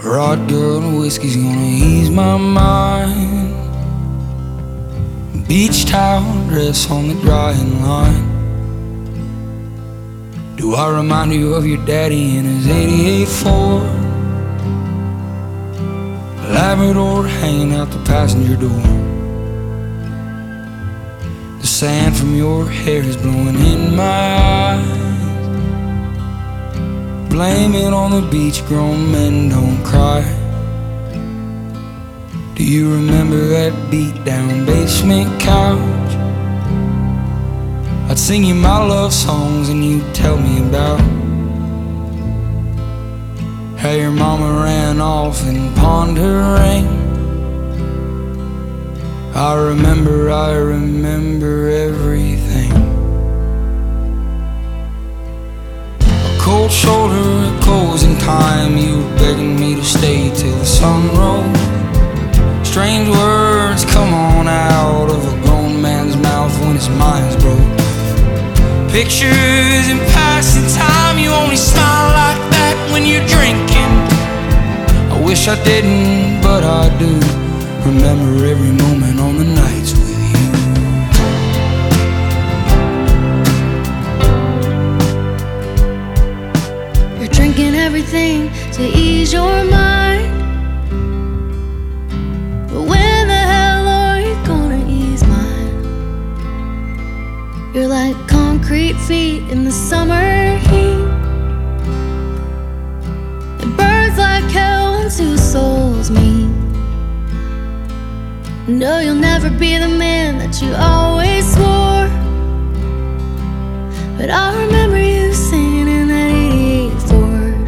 Vodka and whiskey's gonna ease my mind. Beach towel dress on the drying line. Do I remind you of your daddy in his '88 Ford? Labrador hanging out the passenger door. The sand from your hair is blowing in my eyes. Blame it on the beach, grown men don't cry. Do you remember that beat down basement couch? I'd sing you my love songs and you'd tell me about how your mama ran off and pawned her ring. I remember everything. A cold shoulder, a closing time. You were begging me to stay till the sun rose. Strange words come on out of a grown man's mouth when his mind's broke. Pictures in passing time. You only smile like that when you're drinking. I wish I didn't, but I do. Remember every moment on the nights with you. You're drinking everything to ease your mind, but when the hell are you gonna ease mine? You're like concrete feet in the summer heat. It burns like hell when two souls meet. No, you'll never be the man that you always swore, but I remember you singing in that '88 Ford.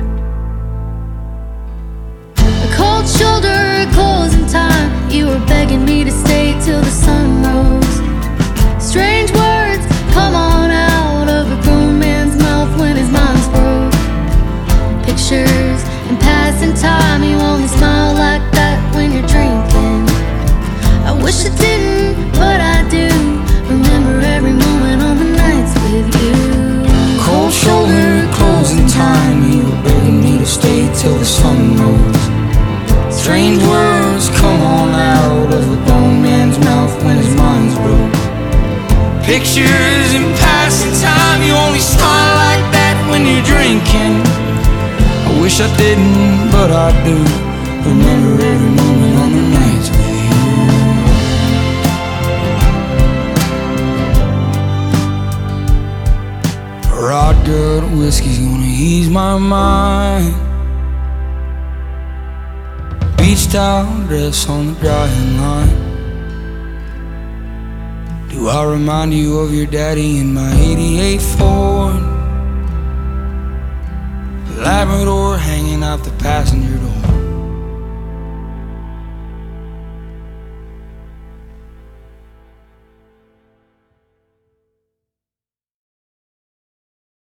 A cold shoulder, a closing time. You were begging me to stay till the sun rose. Strange words come on out of a grown man's mouth when his mind's broke. Pictures in passing time. You only smile like that when you're drinking. I wish I didn't, but I do. Remember every moment on the nights with you. Cold shoulder, closing time. You were begging me to stay till the sun rose. Strange words come on out of a grown man's mouth when his mind's broke. Pictures in passing time. You only smile like that when you're drinking. I wish I didn't, but I do. Remember every moment on the nights with you. Vodka and whiskey's gonna ease my mind. Beach towel dress on the drying line. Do I remind you of your daddy in my '88 Ford? Labrador hanging out the passenger door.